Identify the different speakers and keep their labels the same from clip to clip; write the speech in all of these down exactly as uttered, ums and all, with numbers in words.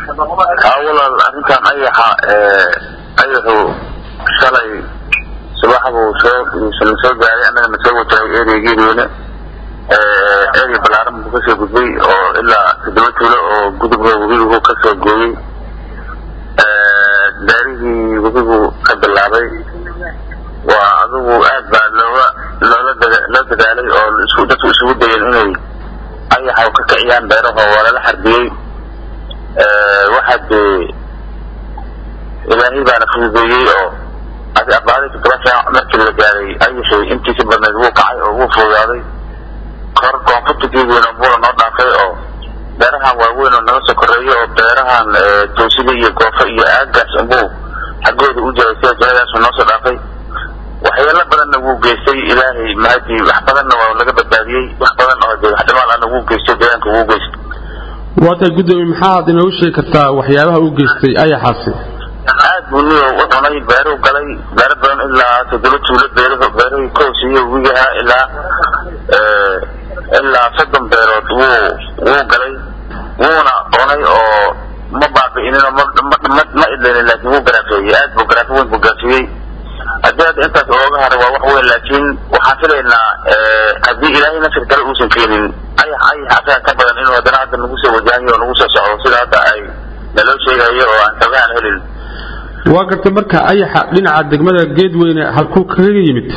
Speaker 1: أولا أنت أيها أيه شلي صباحه وشوق سنسوق عليه أنا مسوي تغيير يجيني هنا أيه بالعرب بكسر جدي أو إلا تدمت له أو جدب هو هو كسر جوي داريه وجوه قبل العربي وعضو أتبع لو لو لا تدعي أو السودة السودة يعني أي حاجة كأيام بيرها ولا الحربي واحد إلهي بقى نفسه زيه أو هذه أبعاد تترفع مثل الجاري أي شيء أنت سبب مجبوك عاي أو وفو ياري قرر كونفت تجيب ونبور نضع فيه أو بيرها ووين الناس كرية أو بيرها توسيلية كوفية أجاس أبوه حقود أوجه يسير جايس الناس الأخي وحيالا بدن نبوه جيسي إلهي مهدي وحفظنا ولقب الداري وحفظنا أهدي احتمال أن نبوه جيسي جايانك نبوه جيسي
Speaker 2: وأنت قدامي محاضر إنه وش كتا وحيابها وجيستي أي حاسي
Speaker 1: aad buu niyo wadonay beero galay beero badan ilaa toddoba tuulo beero beero koosiyo wiiga ilaa ee ilaa soddon beerood wuu wuu galay wuuna donay oo ma baabi'inina ma ma ma idleen laakiin wuu garaafay aad buu garaafay weyn buu gaafiyay hadii intaas ooga haray waa wax weyn laakiin waxaan filaynaa ee hadii ilaahay nafsi kale uu san keenin ay ay xataa ka badan inuu hadana hadda nagu soo wajahayo oo nagu soo socdo sida hadda ay naloo sheegayo oo aan tagaan helin وقت مركا أي حق لنا عاد دقمنا جيد وين هالكو كريه يمت.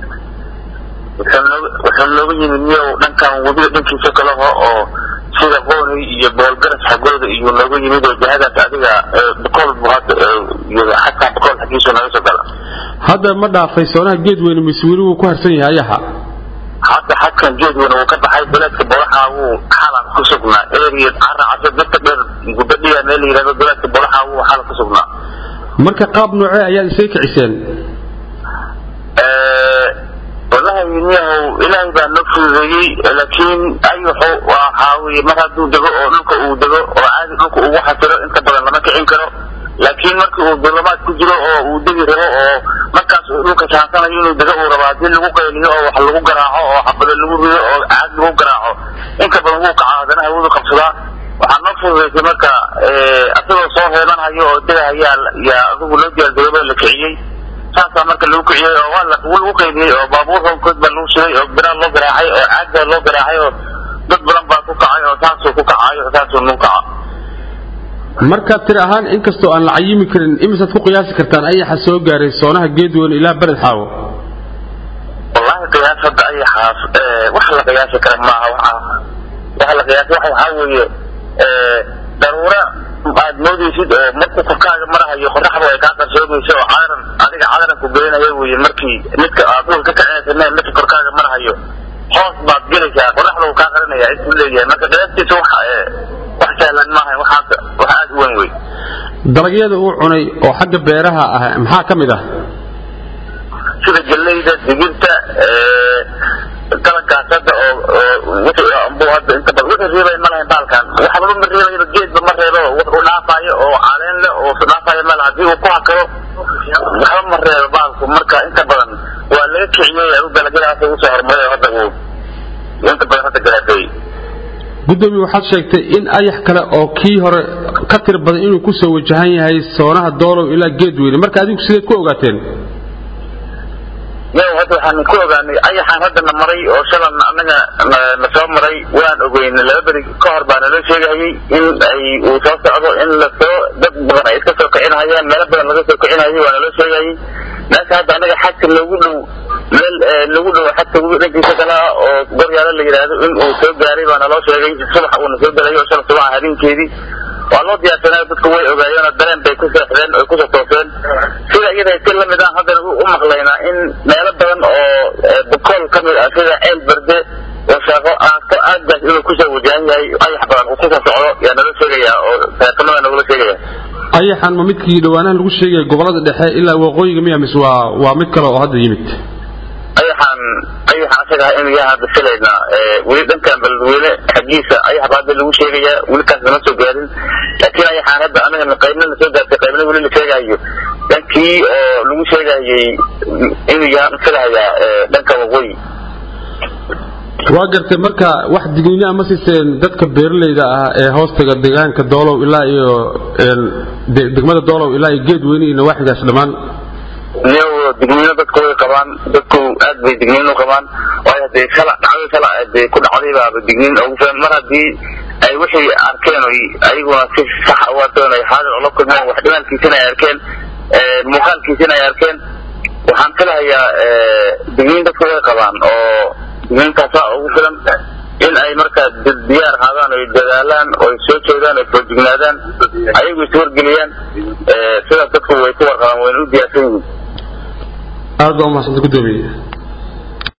Speaker 1: وحنا نبي نيو نكان وبيد نكين شكله أو سيدا قوني يبغى الجرس حقوله يقول نبي نيو جهاد تعديها بقول بهاد حتى بقول حكيش وناس كلا. هذا مدى فيصلنا جيد وين مسؤولي وكهرسني هاي حق. حتى حتى جيد وين وكذا حي بلاد كبرها هو حالا كسبنا إيريد عرّ عشان بتقدر يقبليها نالي هذا بلاد كبرها هو حالا كسبنا. marka qaab noocee ayaa isay kiciseen ee wallahi inuu ilaahay baa nafsuudayay laakiin ayuhu waa haawi maradu dago oo dhulka uu dago oo caadi dhulka uu waxa tiro inta badan lama kicin karo laakiin markii uu dulmaad ku jiro oo uu digi rabo oo markaas uu dhulka jaansanayo inuu dago uu rabo hadii lagu qayliyo oo wax lagu garaaco oo xabada lagu rido oo caadi lagu garaaco inta badan uu ka caadana hawadu qabsadaa waxaan nafsuudayay marka ee asagoo soo heelanayo oo dagaya ya adigu loo diyaargaroobay la kiciyay saasa marka lagu kiciyay oo wala uu qeybiyay oo baabuur kood baa lagu shiray oo bira loo garaacay oo caagga loo garaacay oo dad badan baa ku kacay oo taas ku kacay oo taas uu kaca marka tir ahaan inkastoo aan la cayimi karin imisa ku qiyaasi kartaan ay xasoo gaaray soonaha geedwoon ilaa barad xaawo wallahi qiyaasada ay xaas ee wax la qiyaasi karo ma aha waxa la qiyaasi waxa haawiye ضرورة بعد مودي سيد مركو كاغ مرها يخرحوا ay ka qarsoodayso caaran adiga caaran ku geeynayo way markii midka aad ka kacaysan midka korkaaga marhayo hoos baad gelaysaa qorraxda uu ka qaranaya intuu leeyahay marka dheeftiisa waxa wax sahlan ma ahay waxa waxa aad weyn way dalagyada uu cunay oo xagga beeraha ah maxaa kamid ah sida galeyda digirta ee dalagaasada oo wuxuu ambu hadda inta badan wuxuu reebay malaha baalkan waxa lagu reebay geedba ma reebo wuxuu dhaafayo oo caleen leh oo dhaafayo malaha hadii uu ku hakaro waxa ma reebo baalku marka inta badan waa laga kiciyay oo dalagadaas uu soo hormaray hadda uu inta badan hadda garaatay gudoomi waxaad sheegtay in ayax kale oo kii hore ka tir badan inuu ku soo wajahan yahay soonaha doolow ilaa geedweyne marka adigu sideed ku ogaateen يا هذا حن كوغاني أي حن هذا نمري أو شلون أنا نسمري وأن أقول لا بري كهر بنا لا شيء هي إن أي وصلت أقول إن لا سو دب بنا يتسوق كائن هي ما بنا لا يتسوق كائن هي وأنا لا شيء هي ناس هذا أنا حتى لو قلوا لو قلوا حتى نجي سكنا أو بريالة اللي هذا إن وصل جاري وأنا لا شيء هي الصبح ونزل جاري وشلون سواء هذين كذي والله دي أنا بتكوي أبيان الدرن بيكون سهلين ويكون توفين سيدا إذا يتكلم إذا هذا أم خلينا إن ما يلبن أو بكل كمل أسيدا عيل برد وشاقو أجل إنه كوسا وجان أي حبان وكوسا سعراء يعني لا شيء أو فيتكلم أنا ولا شيء أي حن ما متكي لو أنا لقول شيء قبلات الدحاء إلا وقوي جميع مسوا ومتكر وهذا يمت أي حن أي حاسة إنه يا هذا السلة ولد كان بالولد حديثة أي حباب اللي وش يجي ولد كان نفسه جارين لكن أي حان هذا أنا من قيمنا نسوي ده قيمنا ولد اللي شيء جايه لكن اللي وش يجي إنه يا مثلا يا ده كان وقوي
Speaker 2: waa gartay marka wax digniin ama siiseen dadka beeraleyda ah ee hoostaga deegaanka doolow ilaa iyo degmada doolow ilaa iyo geed weyn iyo waaxigaas dhamaan
Speaker 1: niyo digniino dadku way qabaan dadku aad bay digniin u qabaan waayo hadee kala dhacday kala hadee ku dhacday baa digniin ugu filan mar haddii ay wixii arkeen oo ayaguna si sax ah u arkeen ay xaadir ula kulmeen wax dhimankiisana ay arkeen muuqaalkiisana ay arkeen waxaan filayaa digniin dadku way qabaan oo digniintaas ugu filan in ay markaa diyaar ahaadaan oo dadaalaan oo soo jeedaan oo projignaadaan ayagu is wargeliyaan sidaas dadku way ku warqabaan wayna u diyaarsan yihiin
Speaker 2: aad baa u mahadsantahay gudoomiye